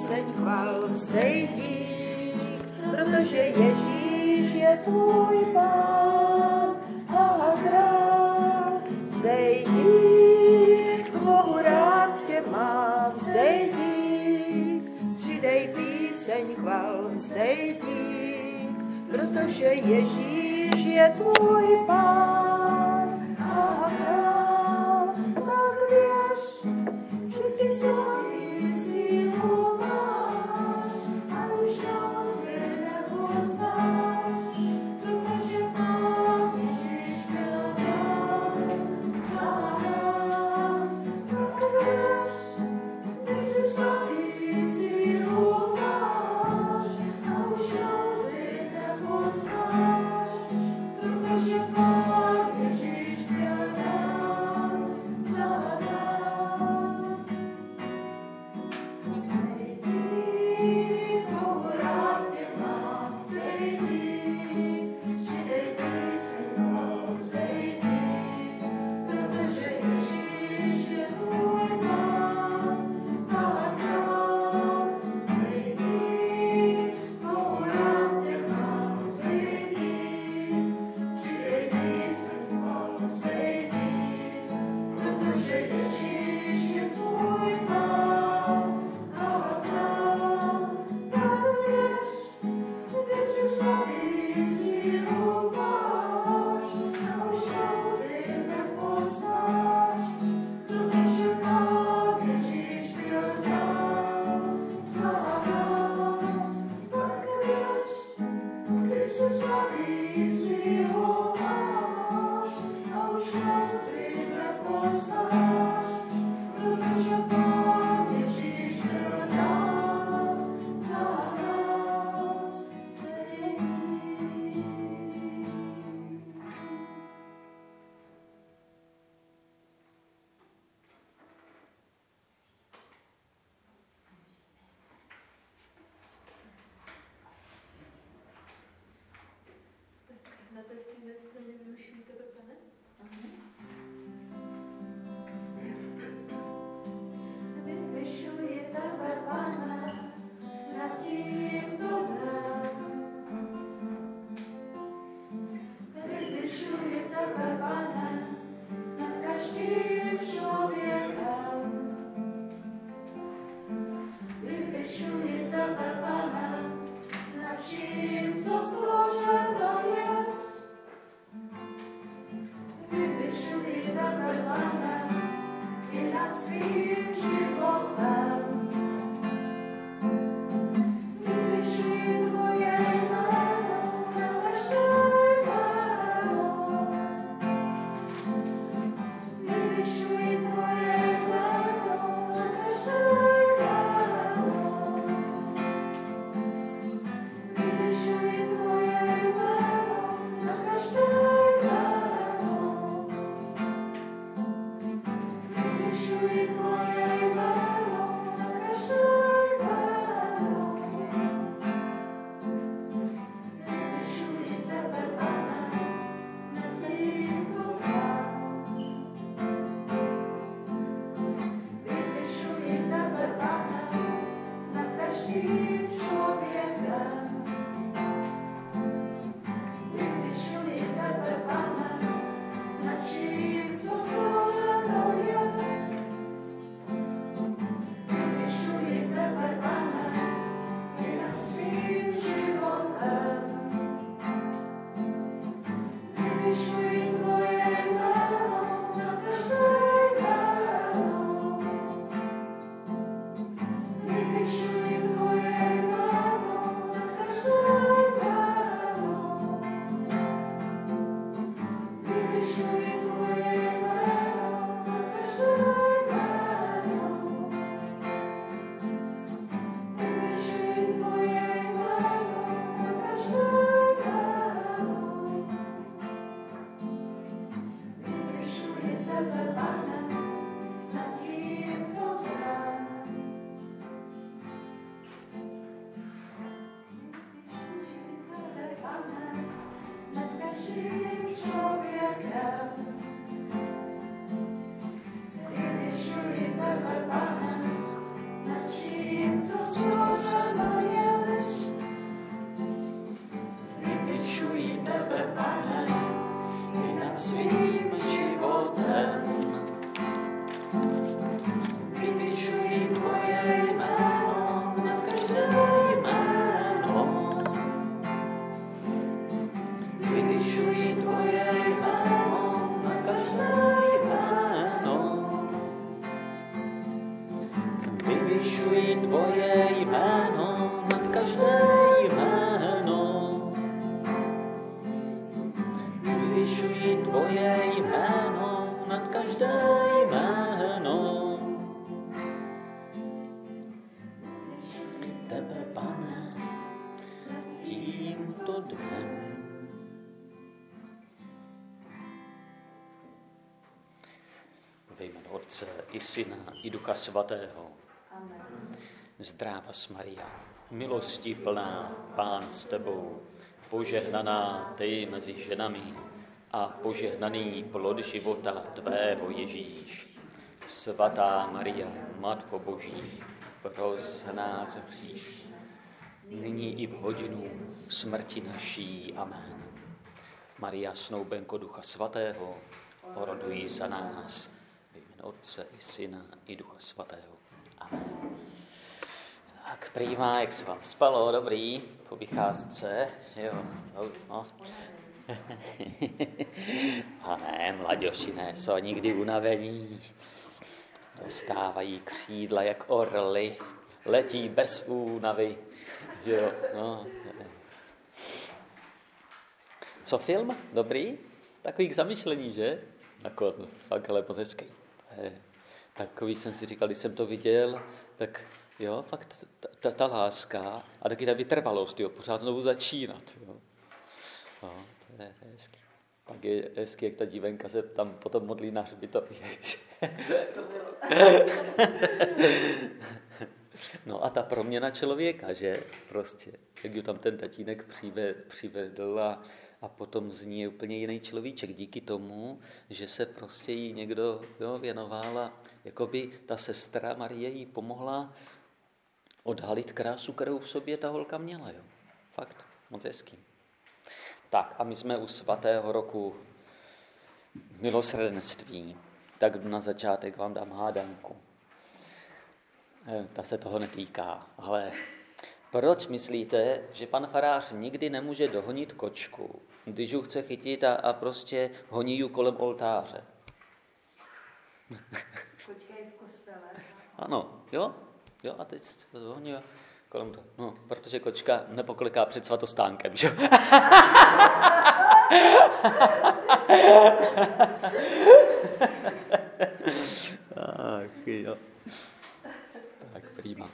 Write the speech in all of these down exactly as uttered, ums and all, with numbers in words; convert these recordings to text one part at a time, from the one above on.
píseň chval, vzdej dík, protože Ježíš je tvůj Pán a král. Vzdej dík, Bohu rád tě mám, vzdej dík, přidej píseň chval, vzdej dík, protože Ježíš je tvůj Pán a král. Tak věř, že ty se spísí máš a už noc ty nepoznáš, protože Pán Ježíš byl dán za nás. Tak věř, že si spísí máš a už noc ty nepoznáš, protože Pán Ježíš byl dán za nás. tvoje jméno, nad každé jméno. Vyvyšuji tvoje jméno, nad každé jméno. Tebe, Pane, tímto dnem. Ve jménu Otce i Syna i Ducha Svatého. Amen. Zdráva Maria, milosti plná, Pán s tebou, požehnaná ty mezi ženami a požehnaný plod života tvého Ježíš. Svatá Maria, Matko Boží, pros za nás hřích, nyní i v hodinu smrti naší. Amen. Maria, snoubenko Ducha Svatého, oroduj za nás. V jménu Otce i Syna i Ducha Svatého. Amen. Tak, prýma, jak se vám spalo, dobrý, po vycházce, jo, no. A ne, mladěši ne, jsou nikdy unavení, dostávají křídla jak orly, letí bez únavy, jo, no. Co film? Dobrý? Takový k zamyšlení, že? Jako, fakt, ale moc hezký. Takový jsem si říkal, když jsem to viděl, tak jo, fakt ta, ta, ta láska a taky ta vytrvalost, jo, pořád znovu začínat, jo. No, to je hezký. Pak je hezký, jak ta dívenka se tam potom modlí na hřbitově. No a ta proměna člověka, že? Prostě, jak ju tam ten tatínek přived, přivedl a, a potom z ní je úplně jiný človíček díky tomu, že se prostě jí někdo jo, věnoval a jakoby ta sestra Marie jí pomohla odhalit krásu, kterou v sobě ta holka měla. Jo. Fakt, moc hezký. Tak a my jsme u svatého roku milosrdenství. Tak na začátek vám dám hádanku. Ta se toho netýká, ale proč myslíte, že pan farář nikdy nemůže dohonit kočku, když ji chce chytit a, a prostě honí ji kolem oltáře? Kočka je v kostele. Ano, jo, jo, a teď zhoní kolem toho. No, protože kočka nepokliká před svatostánkem, že? Tak, jo. Tak, prýma.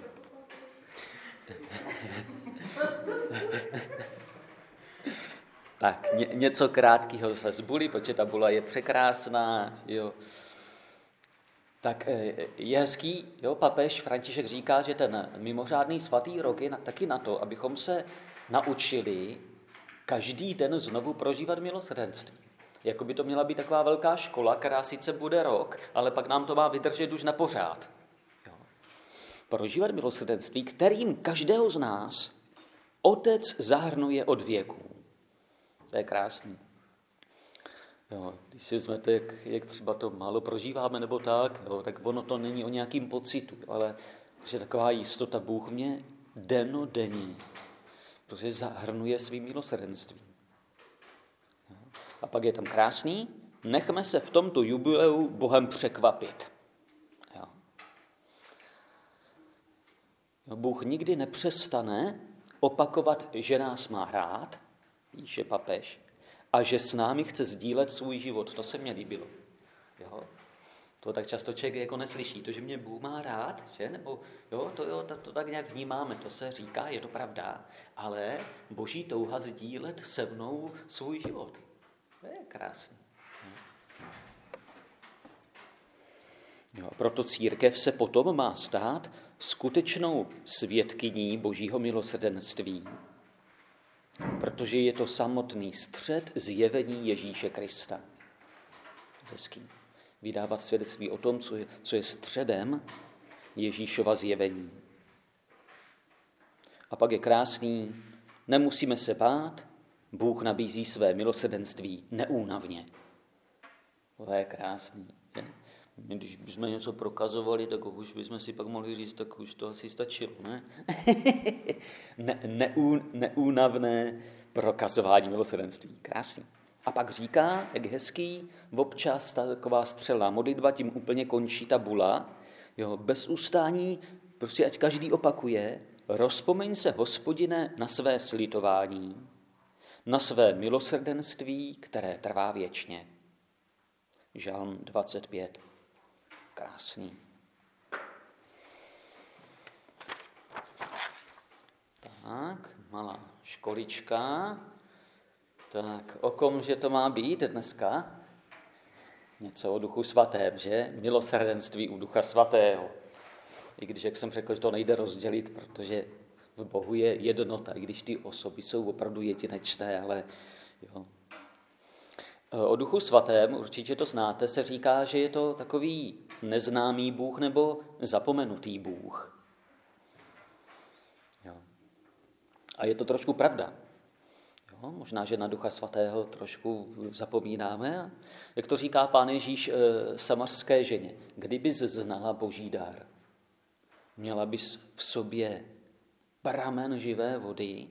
Tak, ně, něco krátkého se z buly, protože ta bula je překrásná, jo. Tak je hezký, jo, papež František říká, že ten mimořádný svatý rok je na, taky na to, abychom se naučili každý den znovu prožívat milosrdenství. Jako by to měla být taková velká škola, která sice bude rok, ale pak nám to má vydržet už na pořád. Jo. Prožívat milosrdenství, kterým každého z nás Otec zahrnuje od věků. To je krásný. Jo, když si vezmete, jak, jak třeba to málo prožíváme nebo tak, jo, tak ono to není o nějakým pocitu, ale že taková jistota, Bůh mě dennodenně protože zahrnuje svým milosrdenstvím. Jo. A pak je tam krásný, nechme se v tomto jubileu Bohem překvapit. Jo. Jo, Bůh nikdy nepřestane opakovat, že nás má rád, píše papež, a že s námi chce sdílet svůj život. To se mně líbilo. Jo? To tak často člověk jako neslyší. To, že mě Bůh má rád, že? Nebo jo, to, jo, to, to tak nějak vnímáme, to se říká, je to pravda, ale Boží touha sdílet se mnou svůj život. To je krásné. Jo, proto církev se potom má stát skutečnou svědkyní Božího milosrdenství, protože je to samotný střed zjevení Ježíše Krista. Hezký. Vydávat svědectví o tom, co je, co je středem Ježíšova zjevení. A pak je krásný, nemusíme se bát, Bůh nabízí své milosrdenství neúnavně. To je krásný. Je? Když bychom něco prokazovali, tak už bychom si pak mohli říct, tak už to asi stačilo, ne? ne neú, neúnavné prokazování milosrdenství. Krásný. A pak říká, jak hezký, občas ta taková střelná modlitba, tím úplně končí ta bula, jo, bez ustání Prostě ať každý opakuje, rozpomeň se, Hospodine, na své slitování, na své milosrdenství, které trvá věčně. Žalm dvacet pět. Krásný. Tak, malá školička. Tak, o kom, že to má být dneska? Něco o Duchu Svatém, že? Milosrdenství u Ducha Svatého. I když, jak jsem řekl, že to nejde rozdělit, protože v Bohu je jednota, i když ty osoby jsou opravdu jedinečné, ale jo. O Duchu Svatém, určitě to znáte, se říká, že je to takový neznámý Bůh nebo zapomenutý Bůh. Jo. A je to trošku pravda. Jo, možná, že na Ducha Svatého trošku zapomínáme. Jak to říká Pán Ježíš e, samařské ženě, kdybys znala Boží dar, měla bys v sobě pramen živé vody,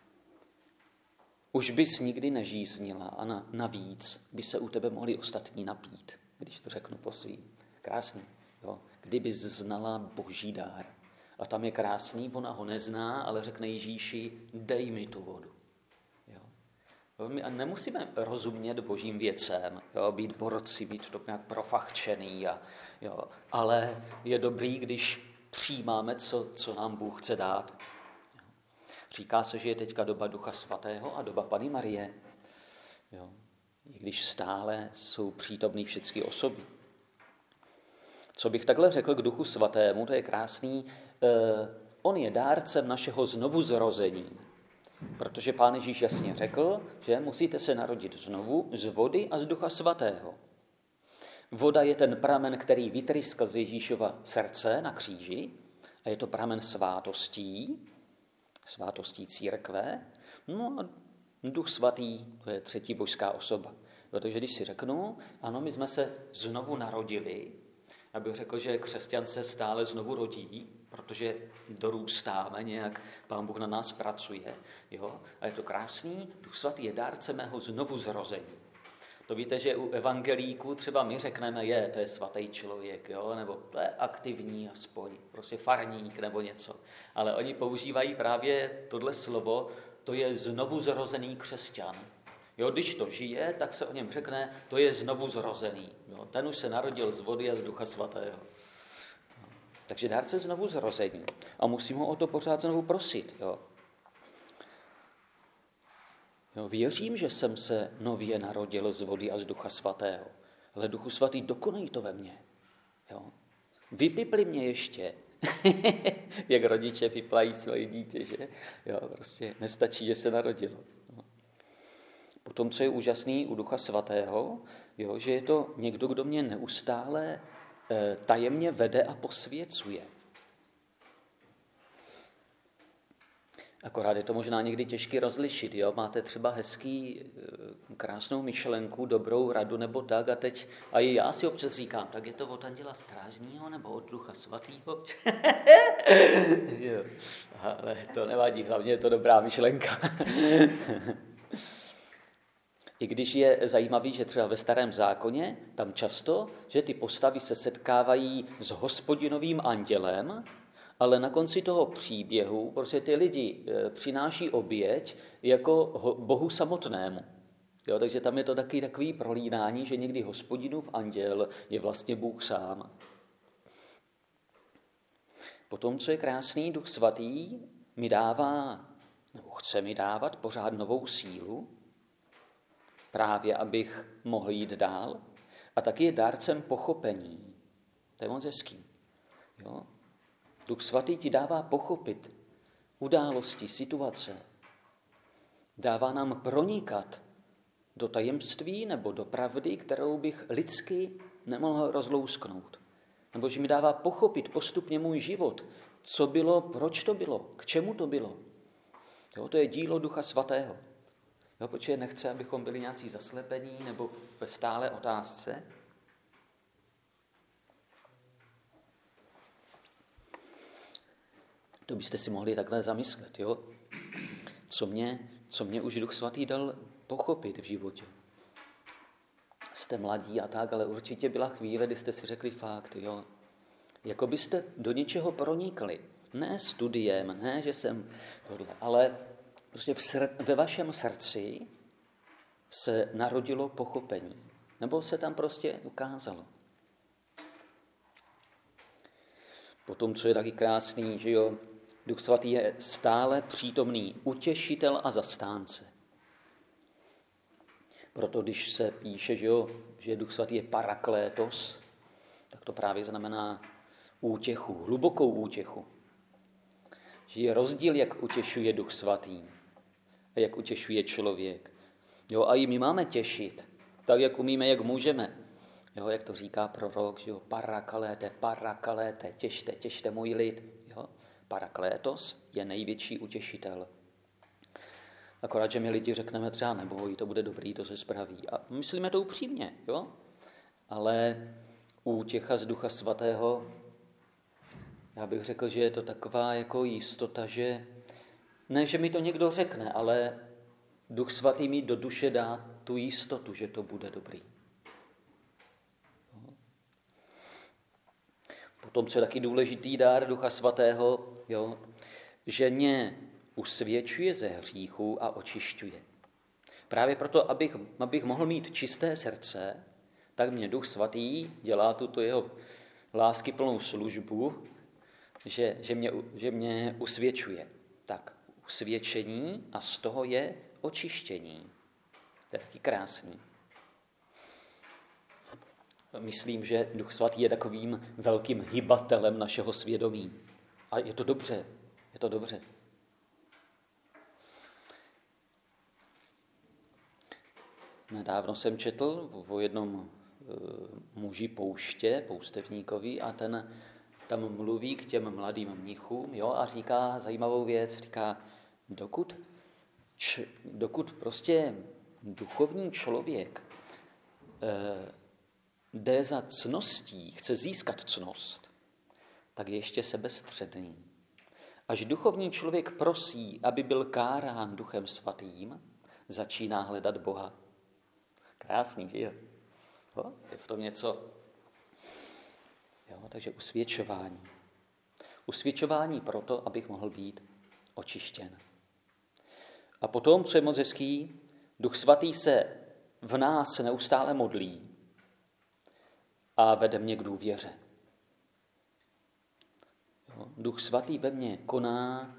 už bys nikdy nežíznila a na, navíc by se u tebe mohli ostatní napít, když to řeknu po svým. Krásný. Jo. Kdybys znala Boží dar. A tam je krásný, ona ho nezná, ale řekne Ježíši, dej mi tu vodu. Jo. My nemusíme rozumět božím věcem, jo, být borci, být to nějak profachčený, a, jo, ale je dobrý, když přijímáme, co, co nám Bůh chce dát. Říká se, že je teďka doba Ducha Svatého a doba Panny Marie. Jo. I když stále jsou přítomný všechny osoby. Co bych takhle řekl k Duchu Svatému, to je krásný. Eh, on je dárcem našeho znovuzrození. Protože Pán Ježíš jasně řekl, že musíte se narodit znovu z vody a z Ducha Svatého. Voda je ten pramen, který vytryskl z Ježíšova srdce na kříži a je to pramen svátostí, svátostí církve. No a Duch Svatý, to je třetí božská osoba. Protože když si řeknu, ano, my jsme se znovu narodili, já bych řekl, že křesťan se stále znovu rodí, protože dorůstáme, nějak Pán Bůh na nás pracuje. Jo? A je to krásný, Duch Svatý je dárce mého znovu zrození. To víte, že u evangelíků třeba my řekneme, je, to je svatý člověk, jo? Nebo to je aktivní aspoň, prostě farník nebo něco. Ale oni používají právě tohle slovo, to je znovu zrozený křesťan. Jo, když to žije, tak se o něm řekne, to je znovu zrozený. Jo, ten už se narodil z vody a z Ducha Svatého. Takže dárce znovu zrození. A musím ho o to pořád znovu prosit. Jo. Jo, věřím, že jsem se nově narodil z vody a z Ducha Svatého. Ale Duchu Svatý, dokonej to ve mně. Jo. Vypipli mě ještě. Jak rodiče piplají svoje dítě, že? Jo, prostě nestačí, že se narodilo. Jo. Potom, co je úžasný u Ducha Svatého, jo, že je to někdo, kdo mě neustále e, tajemně vede a posvěcuje. Akorát je to možná někdy těžké rozlišit. Jo? Máte třeba hezký, krásnou myšlenku, dobrou radu nebo tak a teď, a i já si občas říkám, tak je to od Anděla Strážního nebo od Ducha Svatého? Jo. Ale to nevadí, hlavně je to dobrá myšlenka. I když je zajímavý, že třeba ve Starém zákoně, tam často, že ty postavy se setkávají s Hospodinovým andělem, ale na konci toho příběhu prostě ty lidi přináší oběť jako Bohu samotnému. Jo, takže tam je to taky takový prolínání, že někdy Hospodinův anděl je vlastně Bůh sám. Potom, co je krásný, Duch Svatý mi dává, nebo chce mi dávat pořád novou sílu, právě abych mohl jít dál. A taky je dárcem pochopení. To je moc hezký. Jo? Duch Svatý ti dává pochopit události, situace. Dává nám pronikat do tajemství nebo do pravdy, kterou bych lidsky nemohl rozlousknout. Nebo že mi dává pochopit postupně můj život, co bylo, proč to bylo, k čemu to bylo. Jo, to je dílo Ducha Svatého. Jo, protože nechce, abychom byli nějací zaslepení nebo ve stále otázce. To byste si mohli takhle zamyslet, jo? Co mě, co mě už Duch Svatý dal pochopit v životě. Jste mladí a tak, ale určitě byla chvíle, kdy jste si řekli fakt, jo, Jako byste do něčeho pronikli. Ne studiem, ne, že jsem tohle, ale prostě v sr- ve vašem srdci se narodilo pochopení. Nebo se tam prostě ukázalo. Potom, co je taky krásný, že jo, Duch Svatý je stále přítomný utěšitel a zastánce. Proto, když se píše, že, jo, že Duch Svatý je paraklétos, tak to právě znamená útěchu, hlubokou útěchu. Že je rozdíl, jak utěšuje Duch Svatý a jak utěšuje člověk. Jo, a i my máme těšit, tak, jak umíme, jak můžeme. Jo, jak to říká prorok, že jo, parakléte, parakléte, těšte, těšte můj lid. Jo. Paraklétos je největší utěšitel. Akorát, že my lidi řekneme třeba neboj, to bude dobrý, to se spraví. A myslíme to upřímně, jo? Ale útěcha z Ducha Svatého, já bych řekl, že je to taková jako jistota, že ne, že mi to někdo řekne, ale Duch Svatý mi do duše dá tu jistotu, že to bude dobrý. Potom, co je taky důležitý dár Ducha Svatého, jo, že mě usvědčuje ze hříchu a očišťuje. Právě proto, abych, abych mohl mít čisté srdce, tak mě Duch Svatý dělá tuto jeho láskyplnou službu, že, že, mě, že mě usvědčuje. Tak, usvědčení a z toho je očištění. To je taky krásný. Myslím, že Duch Svatý je takovým velkým hybatelem našeho svědomí. A je to dobře, je to dobře. Nedávno jsem četl o jednom e, muži pouště, poustevníkovi, a ten tam mluví k těm mladým mnichům, jo, a říká zajímavou věc, říká, dokud, č, dokud prostě duchovní člověk e, jde za cností, chce získat cnost, tak je ještě sebestředný. Až duchovní člověk prosí, aby byl kárán Duchem Svatým, začíná hledat Boha. Krásný, že jo? Jo? Je v tom něco. Jo, takže usvědčování. Usvědčování proto, abych mohl být očištěn. A potom, co je moc hezký, Duch Svatý se v nás neustále modlí a vede mě k důvěře. Jo? Duch Svatý ve mně koná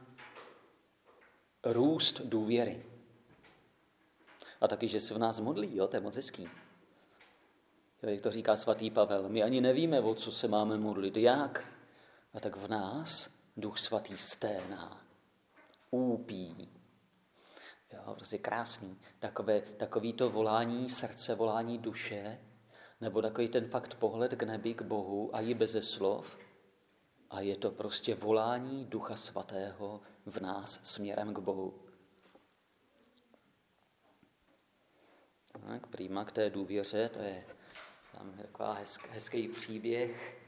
růst důvěry. A taky, že se v nás modlí, jo? To je moc hezký. Jo, jak to říká svatý Pavel, my ani nevíme, o co se máme modlit, jak. A tak v nás Duch Svatý sténá, úpí. Jo, prostě krásný. Takové, takový to volání srdce, volání duše, nebo takový ten fakt pohled k nebi, k Bohu a i beze slov. A je to prostě volání Ducha Svatého v nás směrem k Bohu. Tak, prýma k té důvěře, to je tam taková hezk, hezký příběh.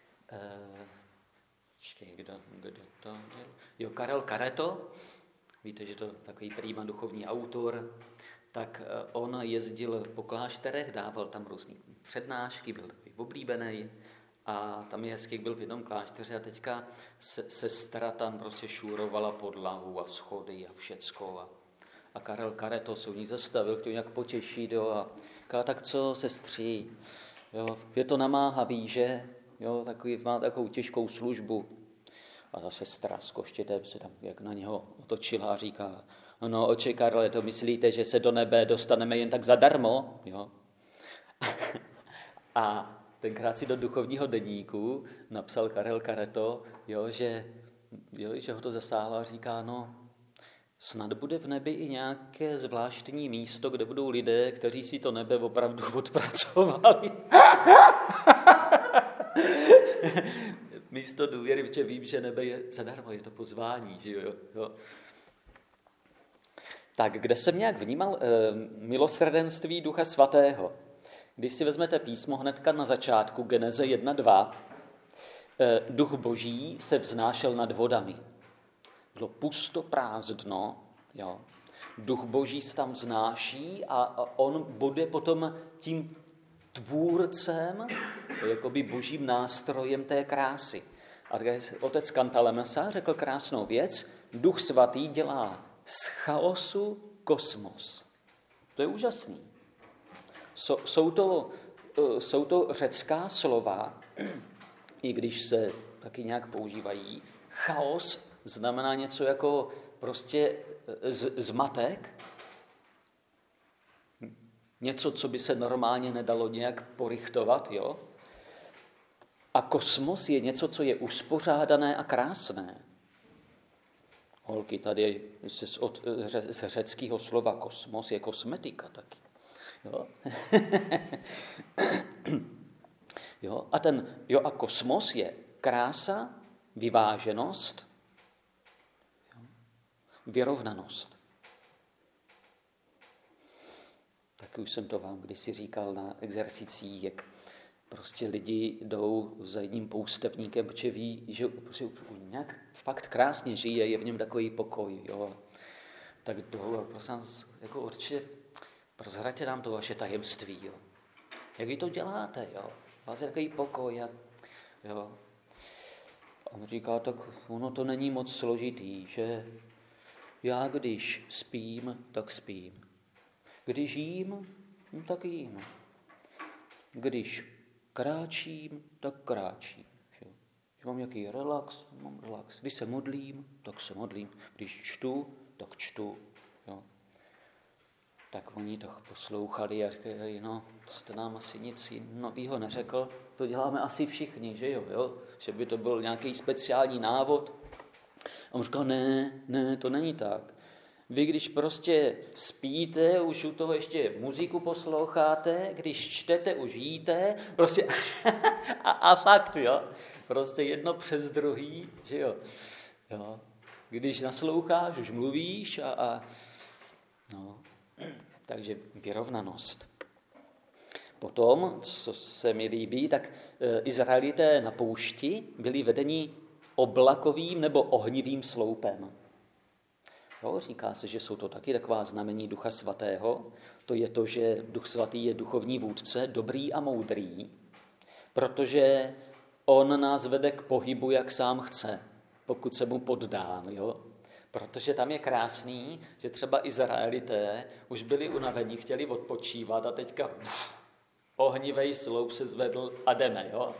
E, kdo, kdo to byl? Jo, Karel Kareto, víte, že to je takový prýma duchovní autor, tak on jezdil po klášterech, dával tam různý přednášky, byl takový oblíbený a tam je hezký, jak byl v jednom klášteře a teďka se, sestra tam prostě šúrovala podlahu a schody a všecko a A Karel Kareto se u ní zastavil, chtěl nějak potěšit, jo, a říkal, tak co, sestří, jo, je to namáhavý, že, jo, takový, má takovou těžkou službu. A ta sestra s koštětem se tam jak na něho otočila a říká, no, oče Karle, to myslíte, že se do nebe dostaneme jen tak zadarmo, jo. A tenkrát si do duchovního deníku napsal Karel Kareto, jo, že, jo, že ho to zasáhlo a říká, no, snad bude v nebi i nějaké zvláštní místo, kde budou lidé, kteří si to nebe opravdu odpracovali. Místo důvěry, protože vím, že nebe je zadarmo, je to pozvání. Že jo? Jo. Tak, kde jsem nějak vnímal e, milosrdenství Ducha Svatého? Když si vezmete písmo hnedka na začátku, Geneze jedna dva, e, Duch Boží se vznášel nad vodami. Bylo pusto prázdno, jo. Duch Boží se tam vznáší a on bude potom tím tvůrcem, jakoby božím nástrojem té krásy. A otec Cantalamessa řekl krásnou věc, Duch svatý dělá z chaosu kosmos. To je úžasný. Jsou to, jsou to řecká slova, i když se taky nějak používají. Chaos znamená něco jako prostě z, zmatek, něco, co by se normálně nedalo nějak porichtovat, jo? A kosmos je něco, co je uspořádané a krásné. Holky, tady z, od, z řeckého slova kosmos je kosmetika taky. Jo? jo? A ten, jo, a kosmos je krása, vyváženost, jo? Vyrovnanost. Tak už jsem to vám kdysi říkal na exercicích, jak prostě lidi jdou za jedním poustevníkem, protože ví, že nějak fakt krásně žije, je v něm takový pokoj. Jo. Tak jdou a prosím vás, jako určitě prozraďte nám to vaše tajemství. Jo. Jak vy to děláte? Jo. Vás je takový pokoj. A, jo. a on říká, tak ono to není moc složitý, že já když spím, tak spím. Když jím, no tak jím. Když kráčím, tak kráčím. Že? Když mám nějaký relax, mám relax. Když se modlím, tak se modlím. Když čtu, tak čtu. Jo? Tak oni to poslouchali a říkali, no, jste nám asi nic nového neřekl, to děláme asi všichni, že jo, jo? Že by to byl nějaký speciální návod. A on říkal, ne, ne, to není tak. Vy, když prostě spíte, už u toho ještě muziku posloucháte, když čtete, už jíte, prostě a, a fakt, jo, prostě jedno přes druhý, že jo, jo. Když nasloucháš, už mluvíš a, a no, takže vyrovnanost. Potom, co se mi líbí, tak e, Izraelité na poušti byli vedeni oblakovým nebo ohnivým sloupem. Jo, říká se, že jsou to taky taková znamení Ducha svatého. To je to, že Duch svatý je duchovní vůdce, dobrý a moudrý, protože on nás vede k pohybu, jak sám chce, pokud se mu poddám. Jo? Protože tam je krásný, že třeba Izraelité už byli unavení, chtěli odpočívat a teďka pff, ohnivej sloup se zvedl a jdeme. Jo?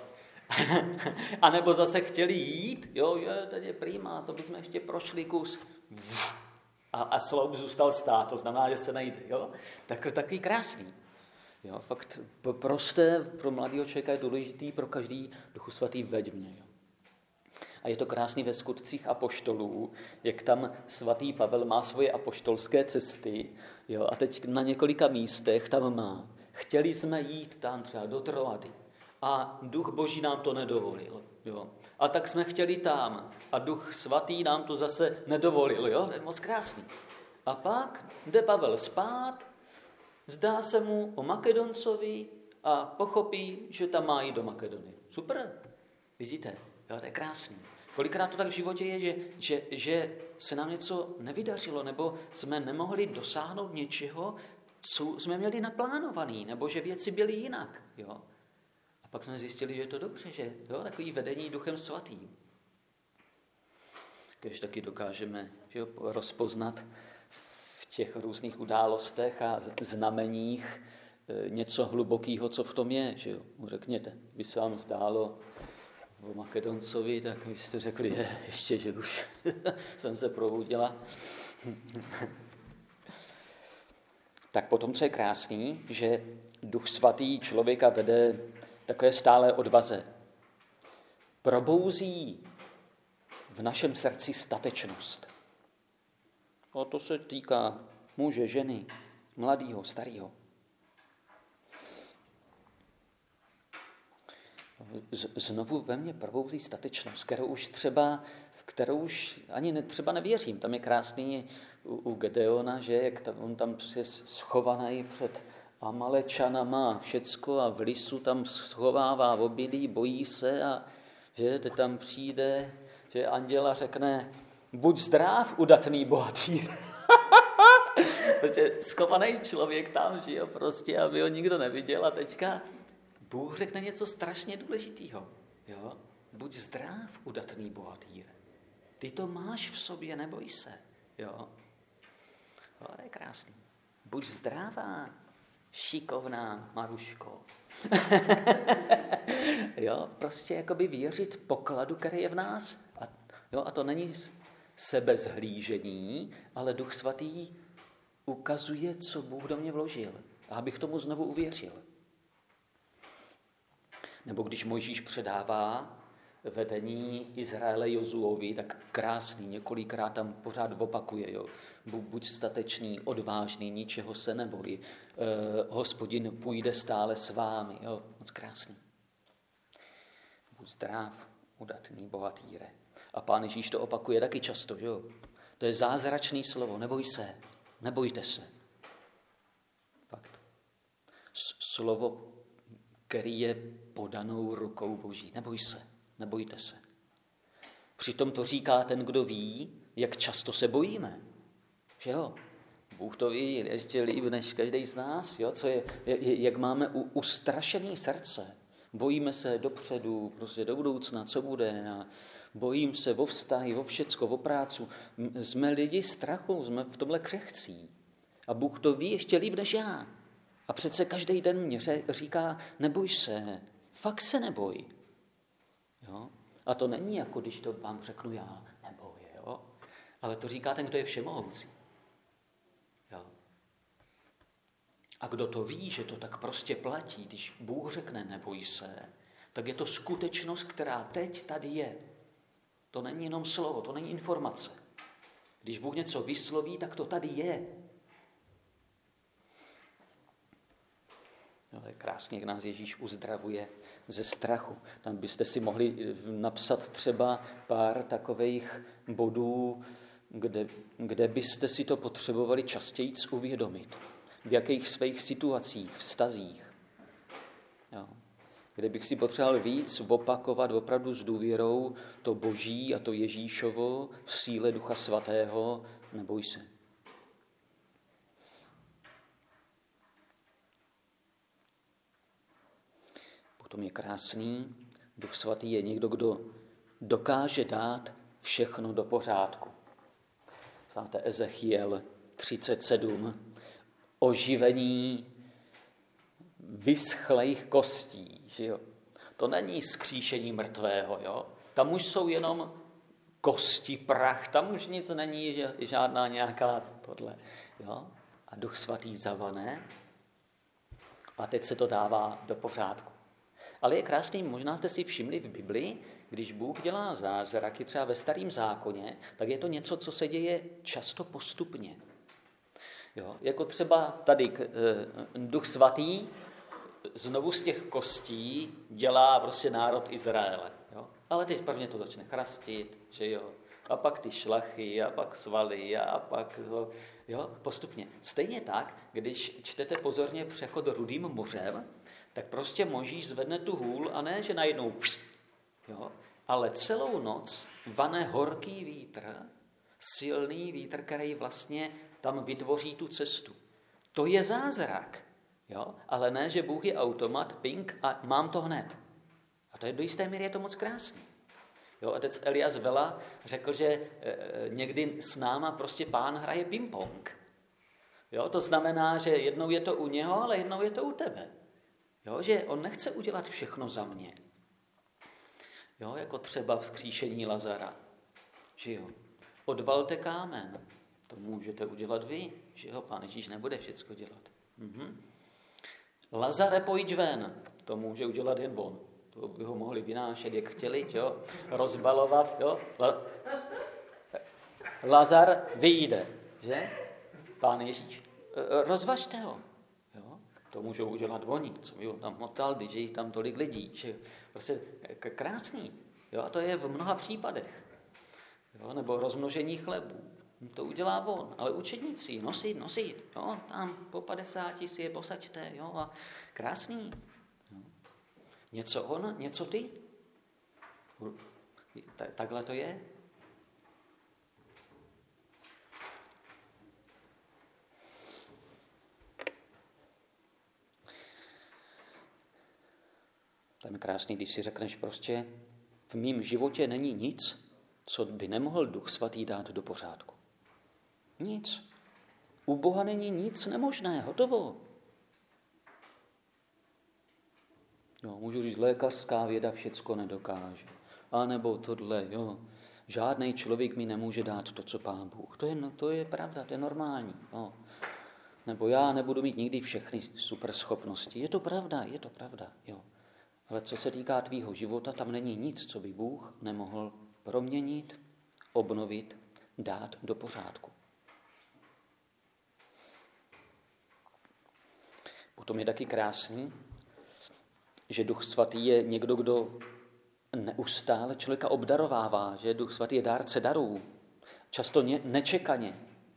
A nebo zase chtěli jít, jo, je, tady je prima, to bychom ještě prošli kus. A, a sloup zůstal stát, to znamená, že se najde. Jo? Tak, takový krásný. Jo? Fakt prosté pro mladého člověka je důležitý, pro každý Duchu svatý veď mě. Jo? A je to krásný ve skutcích apoštolů, jak tam svatý Pavel má svoje apoštolské cesty. Jo? A teď na několika místech tam má. Chtěli jsme jít tam třeba do Troady. A Duch Boží nám to nedovolil. Jo. A tak jsme chtěli tam. A Duch Svatý nám to zase nedovolil. Jo. To je moc krásný. A pak jde Pavel spát, zdá se mu o Makedoncovi a pochopí, že tam má jít do Makedonie. Super. Vidíte? Jo, to je krásný. Kolikrát to tak v životě je, že, že, že se nám něco nevydařilo, nebo jsme nemohli dosáhnout něčeho, co jsme měli naplánovaný, nebo že věci byly jinak. Jo. A pak jsme zjistili, že je to dobře, že jo, takový vedení Duchem svatým. Když taky dokážeme že jo, rozpoznat v těch různých událostech a znameních něco hlubokého, co v tom je. Že jo. Řekněte, by se vám zdálo o Makedoncovi, tak vy jste řekli, je, ještě, že už jsem se probudila. Tak potom, co je krásný, že Duch svatý člověka vede takové stále odvaze. Probouzí v našem srdci statečnost. A to se týká muže, ženy, mladého, starého. Znovu ve mně probouzí statečnost, kterou už třeba, kterou už ani ne, třeba nevěřím. Tam je krásný u, u Gedeona, že jak tam, on tam je schovaný před Amalečanama všecko a v lisu tam schovává obilí, bojí se a že tam přijde, že anděla řekne, buď zdrav, udatný bohatý. Protože schovaný člověk tam, že jo, prostě, aby ho nikdo neviděl a teďka Bůh řekne něco strašně důležitého. Jo? Buď zdrav, udatný bohatýre. Ty to máš v sobě, neboj se. Jo? To je krásný. Buď zdravá, šikovná Maruško. Jo, prostě jakoby věřit pokladu, který je v nás. A, jo, a to není sebezhlížení, ale Duch Svatý ukazuje, co Bůh do mě vložil. A abych tomu znovu uvěřil. Nebo když Mojžíš předává vedení Izraele Jozuovi, tak krásný, několikrát tam pořád opakuje. Jo. Buď statečný, odvážný, ničeho se neboj. Eh, Hospodin půjde stále s vámi. Jo. Moc krásný. Buď zdrav, udatný, bohatýre. A Pán Ježíš to opakuje taky často. Jo. To je zázračný slovo. Neboj se, nebojte se. Fakt. Slovo, který je podanou rukou Boží. Neboj se. Nebojte se. Přitom to říká ten, kdo ví, jak často se bojíme. Že jo? Bůh to ví ještě líp než každý z nás. Jo? Co je, jak máme ustrašený srdce. Bojíme se dopředu, prostě do budoucna, co bude. A bojím se o vztahy, o všecko, o prácu. Jsme lidi strachu, jsme v tomhle křehcí. A Bůh to ví ještě líp než já. A přece každý den mě říká, neboj se, fakt se neboj. Jo? A to není jako, když to vám řeknu já, neboj, jo? Ale to říká ten, kdo je všemohoucí. Jo? A kdo to ví, že to tak prostě platí, když Bůh řekne neboj se, tak je to skutečnost, která teď tady je. To není jenom slovo, to není informace. Když Bůh něco vysloví, tak to tady je. No, je krásně, jak nás Ježíš uzdravuje ze strachu. Tam byste si mohli napsat třeba pár takových bodů, kde, kde byste si to potřebovali častěji uvědomit. V jakých svých situacích, vztazích. Jo. Kde bych si potřeboval víc opakovat opravdu s důvěrou to Boží a to Ježíšovo v síle Ducha Svatého, neboj se. Potom je krásný, Duch Svatý je někdo, kdo dokáže dát všechno do pořádku. Znáte Ezechiel třicet sedm, oživení vyschlejch kostí. Že jo? To není skříšení mrtvého. Jo? Tam už jsou jenom kosti, prach, tam už nic není, žádná nějaká tohle. Jo? A Duch Svatý zavane a teď se to dává do pořádku. Ale je krásný, možná jste si všimli v Bibli, když Bůh dělá zázraky třeba ve Starém zákoně, tak je to něco, co se děje často postupně. Jo? Jako třeba tady eh, Duch Svatý znovu z těch kostí dělá prostě národ Izraele. Jo? Ale teď prvně to začne chrastit, že jo? A pak ty šlachy, a pak svaly, a pak jo, postupně. Stejně tak, když čtete pozorně Přechod Rudým mořem, tak prostě Mojžíš zvedne tu hůl a ne, že najednou, jo, ale celou noc vane horký vítr, silný vítr, který vlastně tam vytvoří tu cestu. To je zázrak, jo, ale ne, že Bůh je automat, ping a mám to hned. A to je do jisté míry je to moc krásný. Jo, otec Elias Vela řekl, že e, někdy s náma prostě Pán hraje ping-pong. Jo, to znamená, že jednou je to u něho, ale jednou je to u tebe. Jo, že on nechce udělat všechno za mě. Jo, jako třeba vzkříšení Lazara. Že jo. Odvalte kámen. To můžete udělat vy. Že jo, Pán Ježíš nebude všecko dělat. Mhm. Lazare, pojď ven. To může udělat jen on. To by ho mohli vynášet, jak chtěli, jo. Rozbalovat, jo. La... Lazar vyjde, že? Pán Ježíš. Rozvažte ho. To můžou udělat oni, co by tam motal, když je jich tam tolik lidí. Že prostě krásný. Jo, a to je v mnoha případech. Jo, nebo rozmnožení chlebů. To udělá on, ale učedníci, nosit, nosit. Jo, tam po padesáti si je posaďte. Jo, a krásný. Jo. Něco on, něco ty. Takhle to je. Tam je krásný, když si řekneš prostě, v mém životě není nic, co by nemohl Duch Svatý dát do pořádku. Nic. U Boha není nic nemožné, hotovo. Jo, můžu říct, lékařská věda všecko nedokáže. A nebo tohle, jo. Žádný člověk mi nemůže dát to, co Pán Bůh. To je, no, to je pravda, to je normální. Jo. Nebo já nebudu mít nikdy všechny super schopnosti. Je to pravda, je to pravda. Jo. Ale co se týká tvýho života, tam není nic, co by Bůh nemohl proměnit, obnovit, dát do pořádku. Potom je taky krásný, že Duch Svatý je někdo, kdo neustále člověka obdarovává, že Duch Svatý je dárce darů, často ne- nečekaně.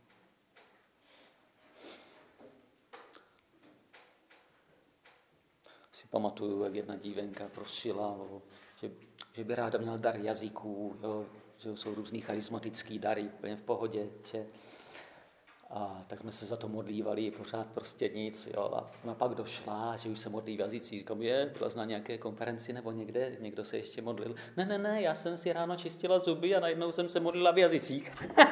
Si pamatuju, jak jedna dívenka prosila, o, že, že by ráda měla dar jazyků, jo, že jsou různý charismatický dary, úplně v pohodě, že... A tak jsme se za to modlívali, pořád prostě nic. Jo. A ona pak došla, že už se modlí v jazycích. Říkám, je, byla jsi na nějaké konferenci nebo někde, někdo se ještě modlil. Ne, ne, ne, já jsem si ráno čistila zuby a najednou jsem se modlila v jazycích.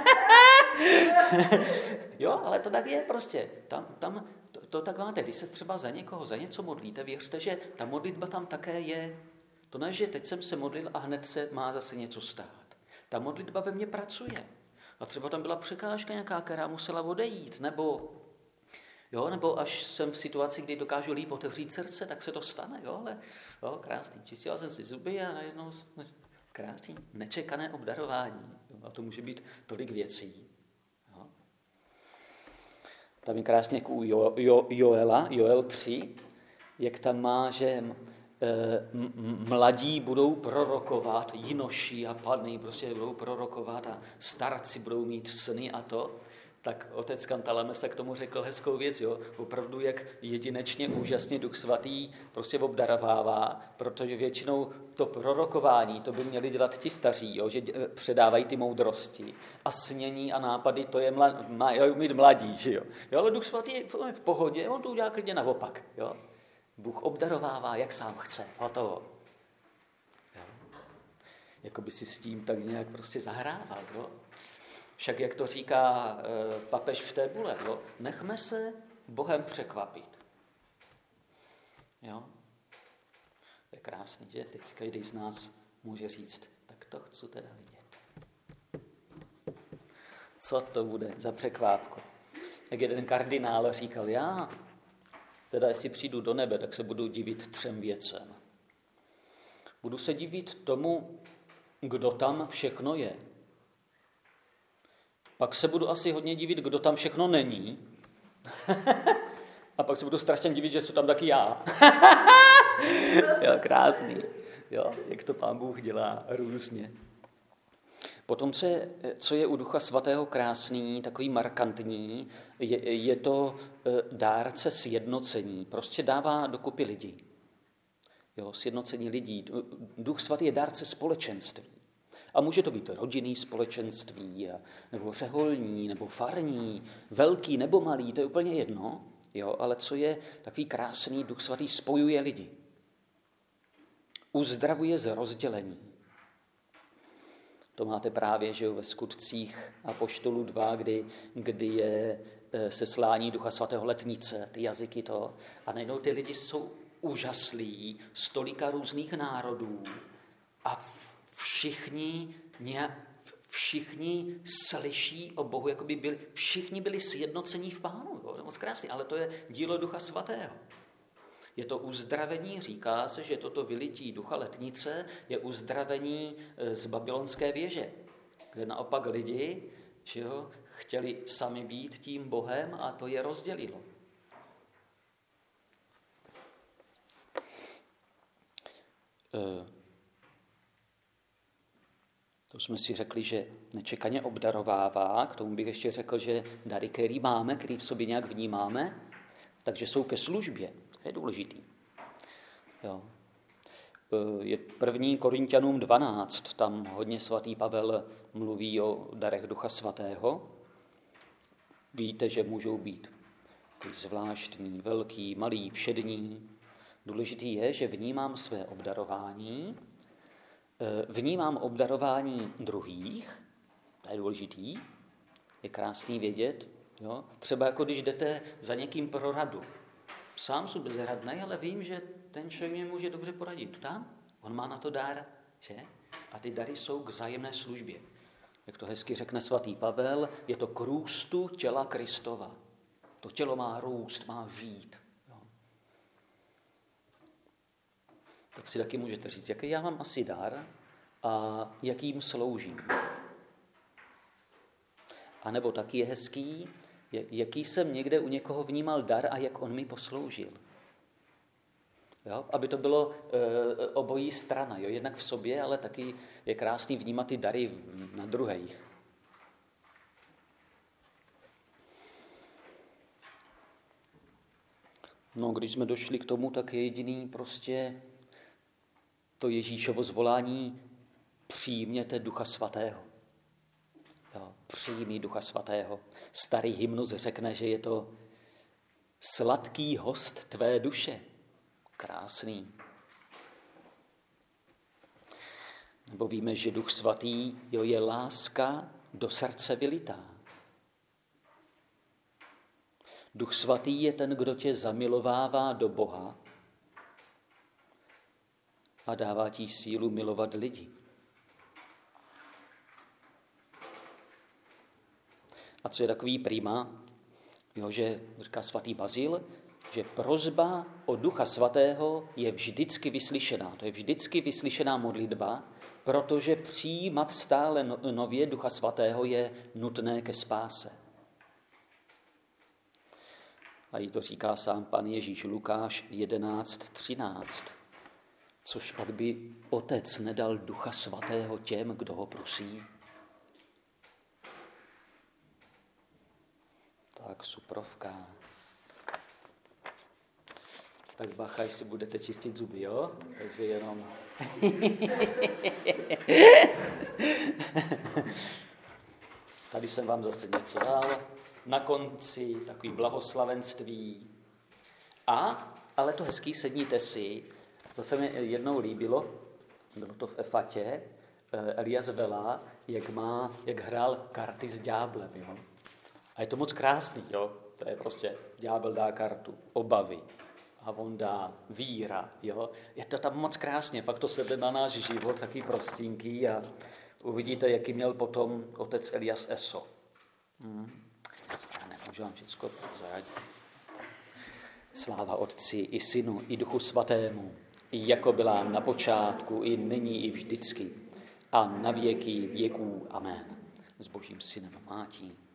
Jo, ale to tak je prostě. Tam, tam, to, to tak máte, když se třeba za někoho, za něco modlíte, věřte, že ta modlitba tam také je. To ne, že teď jsem se modlil a hned se má zase něco stát. Ta modlitba ve mně pracuje. A třeba tam byla překážka nějaká, která musela odejít, nebo, jo, nebo až jsem v situaci, kdy dokážu líp otevřít srdce, tak se to stane, jo, ale jo, krásný. Čistila jsem si zuby a najednou krásný, nečekané obdarování. Jo, a to může být tolik věcí. Jo. Tam je krásně jako u jo, jo, Joela, Joel tři, jak tam má, že mladí budou prorokovat, jinoši a panny prostě budou prorokovat a starci budou mít sny a to, tak otec Kantalame se k tomu řekl hezkou věc, jo, opravdu jak jedinečně úžasně Duch Svatý prostě obdarovává, protože většinou to prorokování, to by měli dělat ti staří, jo, že předávají ty moudrosti a snění a nápady, to je mla, mají mít mladí, že jo. jo. Ale Duch Svatý je v pohodě, on to udělá klidně naopak, jo. Bůh obdarovává, jak sám chce. Hotovo. Jako by si s tím tak nějak prostě zahrával. Jo? Však jak to říká e, papež v té bule, jo? Nechme se Bohem překvapit. Jo? To je krásný, že? Teď každý z nás může říct, tak to chci teda vidět. Co to bude za překvápko? Jak jeden kardinál říkal, já... Teda jestli přijdu do nebe, tak se budu divit třem věcem. Budu se divit tomu, kdo tam všechno je. Pak se budu asi hodně divit, kdo tam všechno není. A pak se budu strašně divit, že jsou tam taky já. Jo, krásný. Jo, jak to Pán Bůh dělá různě. Potom, co je, co je u Ducha Svatého krásný, takový markantní, je, je to dárce sjednocení. Prostě dává dokupy lidi. Jo, sjednocení lidí. Duch Svatý je dárce společenství. A může to být rodinný společenství, nebo řeholní, nebo farní, velký nebo malý, to je úplně jedno. Jo, ale co je takový krásný, Duch Svatý spojuje lidi. Uzdravuje z rozdělení. To máte právě, že jo, ve Skutcích apoštolů dva, kdy, kdy je seslání Ducha Svatého letnice, ty jazyky to. A najednou ty lidi jsou úžaslí z tolika různých národů a všichni, všichni slyší o Bohu, jako by byli, všichni byli sjednocení v Pánu. Jo? Moc krásný, ale to je dílo Ducha Svatého. Je to uzdravení, říká se, že toto vylití ducha letnice je uzdravení z babylonské věže, kde naopak lidi, že jo, chtěli sami být tím Bohem a to je rozdělilo. To jsme si řekli, že nečekaně obdarovává, k tomu bych ještě řekl, že dary, který máme, který v sobě nějak vnímáme, takže jsou ke službě. To je důležitý. Jo. Je první Korinťanům dvanáct, tam hodně svatý Pavel mluví o darech Ducha Svatého. Víte, že můžou být zvláštní, velký, malý, všední, Důležitý je, že vnímám své obdarování, vnímám obdarování druhých, to je důležitý, je krásný vědět, jo? Třeba jako když jdete za někým pro radu. Sám jsem bezradnej, ale vím, že ten člověk mě může dobře poradit. Tam? On má na to dar, že? A ty dary jsou k vzájemné službě. Jak to hezky řekne svatý Pavel, je to k růstu těla Kristova. To tělo má růst, má žít. Jo? Tak si taky můžete říct, jaký já mám asi dar a jakým sloužím. A nebo taky je hezký, jaký jsem někde u někoho vnímal dar a jak on mi posloužil. Jo? Aby to bylo e, obojí strana, jo? Jednak v sobě, ale taky je krásný vnímat ty dary na druhých. No, když jsme došli k tomu, tak je jediný prostě to Ježíšovo zvolání: přijměte Ducha Svatého. Jo, přijmí Ducha Svatého. Starý hymnus řekne, že je to sladký host tvé duše. Krásný. Nebo víme, že Duch Svatý jo, je láska do srdce vylitá. Duch Svatý je ten, kdo tě zamilovává do Boha a dává ti sílu milovat lidi. A co je takový prima, jo, že říká svatý Bazil, že prosba o Ducha Svatého je vždycky vyslyšená. To je vždycky vyslyšená modlitba, protože přijímat stále nově Ducha Svatého je nutné ke spáse. A jí to říká sám pan Ježíš, Lukáš jedenáct třináct. Což pak by Otec nedal Ducha Svatého těm, kdo ho prosí. Tak suprovka. Tak bacha, si budete čistit zuby, jo? Takže jenom... Tady jsem vám zase něco dal. Na konci takový blahoslavenství. A, ale to hezký, sedníte si. To se mi jednou líbilo, bylo to v Efatě, Elias Vela, jak, má, jak hrál karty s ďáblem, jo? A je to moc krásný, jo? To je prostě, ďábel dá kartu, obavy, a on dá víra, jo? Je to tam moc krásně, pak to sebe na náš život, taky prostinky, a uvidíte, jaký měl potom otec Elias Eso. Hmm. Já nemůžu vám všechno prozradit. Sláva Otci i Synu i Duchu Svatému, i jako byla na počátku, i nyní, i vždycky, a na věky věků. Amen. S Božím Synem a Mátí.